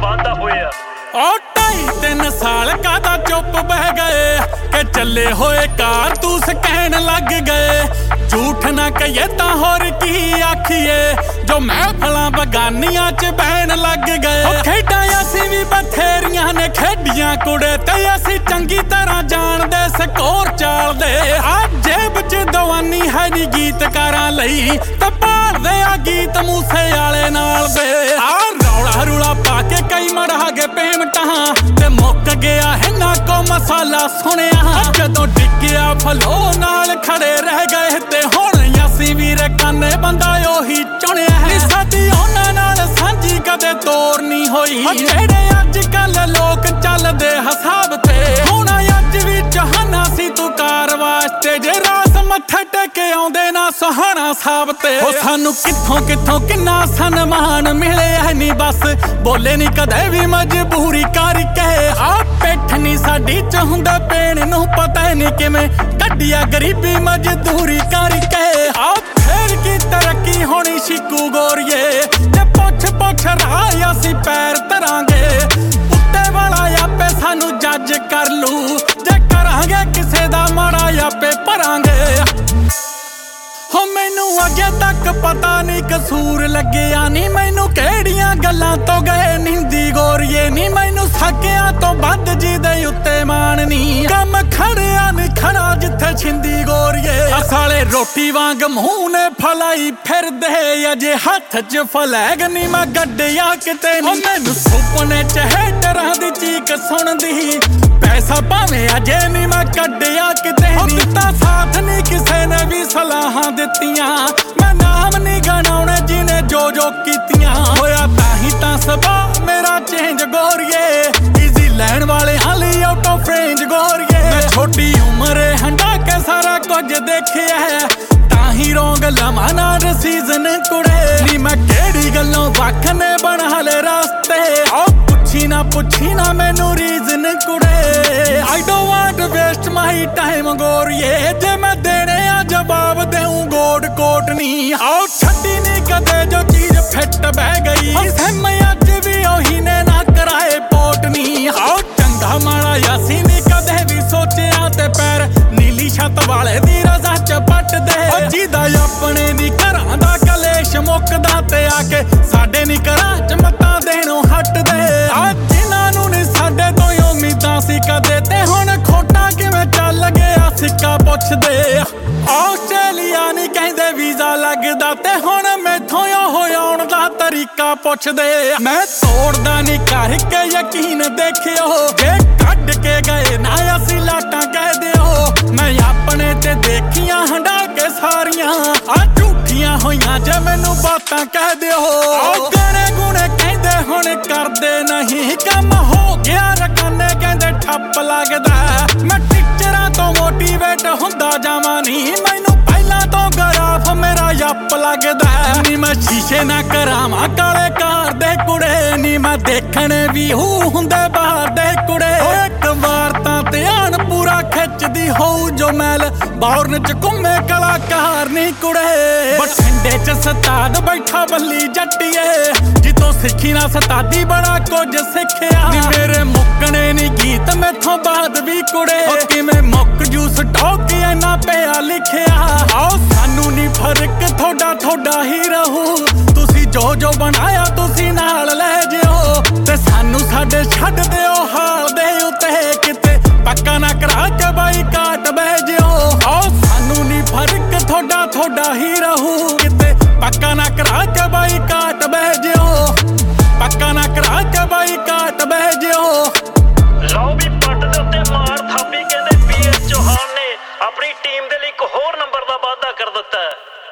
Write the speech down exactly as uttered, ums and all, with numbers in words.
ਵਾਧਾ ਹੋਇਆ। ਉਹ ਢਾਈ ਤਿੰਨ ਸਾਲ ਕਾਹਦਾ ਚੁੱਪ ਬਹਿ ਗਏ ਕਿ ਚੱਲੇ ਹੋਏ ਕਾਰਤੂਸ ਕਹਿਣ ਲੱਗ ਗਏ। ਝੂਠ ਨਾ ਕਹੀਏ ਤਾਂ ਹੋਰ ਕੀ ਆਖੀਏ ਜੋ ਮਹਿਫਲਾਂ ਬਗਾਨੀਆਂ ਚ ਬਹਿਣ ਲੱਗ ਗਏ। ਉਹ ਖੇਡਾਂ ਅਸੀਂ ਵੀ ਬਥੇਰੀਆਂ ਨੇ ਖੇਡੀਆਂ ਕੁੜੇ ਤੇ ਅਸੀਂ ਚੰਗੀ ਤਰ੍ਹਾਂ ਜਾਣਦੇ ਸਕੋਰ ਚਾਲਦੇ। ਆ ਜੇਬ ਚ ਦਵਾਨੀ ਹੈ ਨੀ ਗੀਤਕਾਰਾਂ ਲਈ ਤੇ ਭਾਲਦੇ ਆ ਗੀਤ ਮੂਸੇ ਵਾਲੇ ਨਾਲ ਦੇ। ਆ ਰੌਲਾ ਰੂਲਾ ਪਾ ਕੇ ਕਈ ਮੜਾ ਗਏ ਪੇਮਟਾਂ ਤੇ ਮੁੱਕ ਗਿਆ ਇਹਨਾਂ ਕੋ ਮਸਾਲਾ ਸੁਣਿਆ। ਜਦੋਂ ਡਿੱਗਿਆ ਫਲੋ ਨਾਲ ਖੜੇ ਰਹਿ ਗਏ ਤੇ ਹੁਣ ਅਸੀਂ ਵੀਰੇ ਕਾਨੇ ਬੰਦਾ ਉਹੀ ਚੁਣਿਆ। ਸਾਡੀ ਉਹਨਾਂ ਨਾਲ ਸਾਂਝੀ ਕਦੇ ਤੋਰ ਨਹੀਂ ਹੋਈ ਜਿਹੜੇ ਅੱਜ ਕੱਲ ਲੋਕ ਚੱਲਦੇ ਹਿਸਾਬ ਤੇ। ਹੁਣ ਅੱਜ ਵੀ ਚਾਹਨਾ ਸੀ ਤੂੰ ਕਾਰ ਵਾਸਤੇ ਜੇ ਰਾਸ ਮੱਥੇ ਟੇਕੇ ਆਉਂਦੇ ਨਾ ਸੁਹਾਣਾ ਸਾਹਿਬ ਤੇ। ਉਹ ਸਾਨੂੰ ਕਿੱਥੋਂ ਕਿੱਥੋਂ ਕਿੰਨਾ ਸਨਮਾਨ ਮਿਲਿਆ ਨੀ ਬਸ ਬੋਲੇ ਨੀ ਕਦੇ ਵੀ ਮਜਬੂਰੀ ਕਰਕੇ। ਆ ਪਿੱਠ ਨੀ ਸਾਡੀ ਚ ਹੁੰਦਾ ਪੈਣ ਨੂੰ ਪਤਾ ਨੀ ਕਿਵੇਂ ਕੱਢਿਆ ਗਰੀਬੀ ਮਜ਼ਦੂਰੀ ਕਰਕੇ। ਆ ਫੇਰ ਕੀ ਤਰੱਕੀ ਹੋਣੀ ਸ਼ਿਕੂ ਗੋਰੀਏ ਜੇ ਪੁੱਛ ਪੁੱਛ ਰਾਹ ਅਸੀਂ ਪੈਰ ਧਰਾਂਗੇ। ਉੱਤੇ ਵਾਲਾ ਆਪੇ ਸਾਨੂੰ ਜੱਜ ਕਰ ਲੂ ਜੇ ਕਰਾਂਗੇ ਕਿਸੇ ਦਾ ਮਾੜਾ ਆਪੇ ਭਰਾਂਗੇ। ਹੋ ਮੈਨੂੰ ਅਜੇ ਤੱਕ ਪਤਾ ਨੀ ਕਸੂਰ ਲੱਗਿਆ ਨੀ ਮੈਨੂੰ ਕਿਹੜੀਆਂ ਗੱਲਾਂ ਤੋਂ ਗਏ ਨਿੰਦੀ ਗੋਰੀਏ ਨੀ ਮੈਨੂੰ ਸਾਕਿਆਂ ਤੋਂ ਵੱਧ ਜਿਹਦੇ ਉੱਤੇ ਮਾਣ ਨੀ। ਕੰਮ ਖੜਿਆ ਨੀ ਖੜਾ ਜਿੱਥੇ ਛਿੰਦੀ ਗੋਰੀਏ। ਅਸਾਲੇ ਰੋਟੀ ਵਾਂਗ ਮੂੰਹ ਨੇ ਫਲਾਈ ਫਿਰਦੇ ਅਜੇ ਹੱਥ ਚ ਫਲੈਗ ਨੀ ਮੈਂ ਗੱਡਿਆ ਕਿਤੇ ਨੀ। ਮੈਨੂੰ ਸੁਪਨੇ ਚ ਹੈਟਰਾਂ ਦੀ ਚੀਕ ਸੁਣਦੀ ਪੈਸਾ ਭਾਵੇਂ ਅਜੇ ਨੀ ਮੈਂ ਕੱਢਿਆ ਕਿਤੇ ਨੀ। ਦਿੱਤਾ ਸਾਥ ਨੀ ਕਿਸੇ ਨੇ ਵੀ ਸਲਾਹਾਂ ਦਿੱਤੀਆਂ ਮੈਂ ਨਾਮ ਨੀ ਗਣਾਉਣੇ ਜਿਹਨੇ ਜੋ ਜੋ ਕੀਤੀਆਂ। ਹੋਇਆ ਤਾਂ ਹੀ ਤਾਂ ਸੁਭਾਅ ਮੇਰਾ ਚੇਂਜ ਗੋਰੀਏ ਈਜ਼ੀ ਲੈਣ ਵਾਲੇ ਹਾਲੀ ਆਊਟ ਆਫ ਰੇਂਜ ਗੋਰੀਏ। ਮੈਂ ਛੋਟੀ ਉਮਰੇ ਹੰਡਾ ਕੇ ਸਾਰਾ ਕੁਝ ਦੇਖਿਆ ਤਾਂ ਹੀ ਰੋਂਗ ਲਵਾਂ ਨਾ ਸੀਜ਼ਨ ਕੁੜੇ ਨੀ। ਮੈਂ ਕਿਹੜੀ ਗੱਲੋਂ ਵੱਖ ਨੇ ਬਣਾ ਲੈ ਰਸਤੇ ਆਓ ਪੁੱਛੀ ਨਾ ਪੁੱਛੀ ਨਾ ਮੈਨੂੰ ਰੀਜ਼ਨ ਕੁੜੇ। I don't want waste my time ਗੋਰੀਏ ਜੇ ਮੈਂ ਦੇਣੇ ਆ ਜਵਾਬ ਦੇਉਂ ਗੋਡ ਕੋਟ ਨੀ। ਆਓ ਛੱਡੀ ਨੀ ਕਦੇ ਜੋ ਚੀਜ਼ ਫਿੱਟ ਬਹਿ ਗਈ ਸੈਮ ਅੱਜ ਵੀ ਉਹੀ ਨੇ ਨਾ ਕਰਾਏ ਪੋਟ ਨੀ। ਆਓ ਚੰਗਾ ਮਾੜਾ ਅਸੀਂ ਨੀ ਕਦੇ ਵੀ ਸੋਚਿਆ ਤੇ ਪੈਰ ਨੀਲੀ ਛੱਤ ਵਾਲੇ ਦੀ ਰਜ਼ਾ ਚ ਪੱਟਦੇ। ਜਿਹਦਾ ਆਪਣੇ ਨੀ ਘਰਾਂ ਦਾ ਕਲੇਸ਼ ਮੁੱਕਦਾ ਤੇ ਆ ਕੇ ਸਾਡੇ ਨੀ ਘਰਾਂ ਚ ਮੱਤਾਂ ਦੇਣੋਂ ਹਟਦੇ। ਆ ਜਿਨ੍ਹਾਂ ਨੂੰ ਨੀ ਸਾਡੇ ਤੋਂ ਉਮੀਦਾਂ ਸੀ ਕਦੇ ਤੇ ਹੁਣ ਖੋਟਾ ਕਿਵੇਂ ਚੱਲ ਗਿਆ ਸਿੱਕਾ ਪੁੱਛਦੇ। ਆਸਟ੍ਰੇਲੀਆ ਨੀ ਕਹਿੰਦੇ ਵੀਜ਼ਾ ਲੱਗਦਾ ਤੇ ਹੁਣ ਮੈਥੋਂ ਉਹ ਆਉਣ ਦਾ ਤਰੀਕਾ ਪੁੱਛਦੇ। ਮੈਂ ਤੋੜਦਾ ਨੀ ਕਰਕੇ ਯਕੀਨ ਦੇਖਿਓ ਜੇ ਕੱਢ ਕੇ ਗਏ ਨਾ ਅਸੀਂ ਲਾਟਾਂ ਕਹਿ ਦਿਓ। ਮੈਂ ਆਪਣੇ ਤੇ ਦੇਖੀਆਂ ਹੰਡਾ ਕੇ ਸਾਰੀਆਂ ਆ ਝੂਠੀਆਂ ਹੋਈਆਂ ਜੇ ਮੈਨੂੰ ਬਾਤਾਂ ਕਹਿ ਦਿਓ। ਗਾਣੇ ਗੁਣੇ ਕਹਿੰਦੇ ਹੁਣ ਕਰਦੇ ਨਹੀਂ ਕੰਮ ਹੋ ਗਿਆ ਰਕਾਨੇ ਕਹਿੰਦੇ ਠੱਪ ਲੱਗਦਾ। ਮੈਂ ਟੀਚਰਾਂ ਤੋਂ ਮੋਟੀਵੇਟ ਹੁੰਦਾ ਜਾਵਾਂ ਨੀ ਮੈਨੂੰ ਪਹਿਲਾਂ ਤੋਂ ਗਰਾਫ ਮੇਰਾ ਯੱਪ ਲੱਗਦਾ ਨੀ। ਮੈਂ ਸ਼ੀਸ਼ੇ ਨਾ ਕਰਾਵਾਂ ਕਾਲੇ ਕਾਰ ਦੇ ਕੁੜੇ ਨੀ ਮੈਂ ਦੇਖਣੇ ਵੀ ਹੂ ਹੁੰਦੇ ਬਾਹਰ ਦੇ ਕੁੜੇ। ਇੱਕ ਵਾਰ ਤਾਂ ਧਿਆਨ ਪੂਰਾ ਖਿੱਚਦੀ ਹੋਊ ਜੋ ਮੈਲ ਬੌਰਨ ਚ ਘੁੰਮੇ ਕਲਾਕਾਰ ਨੀ ਕੁੜੇ। ਬਠਿੰਡੇ ਚ ਸਤਾਦ ਬੈਠਾ ਬੱਲੀ ਜੱਟੀਏ ਜਿੱਤੋਂ ਸਿੱਖੀ ਨਾ ਸਤਾਦੀ ਬੜਾ ਕੁਝ ਸਿੱਖਿਆ ਨੀ। ਮੇਰੇ ਮੁੱਕਣੇ ਨੀ ਗੀਤ ਮੈਥੋਂ ਬਾਅਦ ਵੀ ਕੁੜੇ ਕਿਵੇਂ ਮੁੱਕ ਜੂ ਸਟੋਕ ਇੰਨਾ ਪਿਆ ਲਿਖਿਆ। ਆਓ ਸਾਨੂੰ ਨੀ ਫਰਕ ਤੁਹਾਡਾ ਤੁਹਾਡਾ ਹੀ ਰਹੂ ਤੁਸੀਂ ਜੋ ਜੋ ਬਣਾਇਆ ਤੁਸੀਂ ਨਾਲ ਲੈ ਜਿਓ ਤੇ ਸਾਨੂੰ ਸਾਡੇ ਛੱਡ ਦਿਓ ਹਾਲ ਦੇ ਉੱਤੇ ਕਿਤੇ ਪੱਕਾ ਨਾ ਕਰਾ ਕੇ ਬਾਈ ਕਾਟ ਬਹਿ ਜਿਓ। ਆਓ ਸਾਨੂੰ ਨੀ ਫਰਕ ਤੁਹਾਡਾ ਤੁਹਾਡਾ ਹੀ ਰਹੂ ਕਿਤੇ ਪੱਕਾ ਨਾ ਕਰਾ ਕੇ ਬਾਈ ਕਾਟ ਬਹਿ ਜਿਓ ਪੱਕਾ ਨਾ ਕਰਾ ਕੇ ਬਾਈ ਕਾਟ ਬਹਿ ਜਿਓ। ਲਓ ਵੀ ਪੱਟ ਦੇ ਉੱਤੇ ਮਾਰ ਥਾਪੀ ਕਹਿੰਦੇ ਪੀ ਐਸ ਚੌਹਾਨ ਨੇ ਆਪਣੀ ਟੀਮ ਦੇ ਲਈ ਇੱਕ ਹੋਰ ਨੰਬਰ ਦਾ ਵਾਅਦਾ ਕਰ ਦਿੱਤਾ।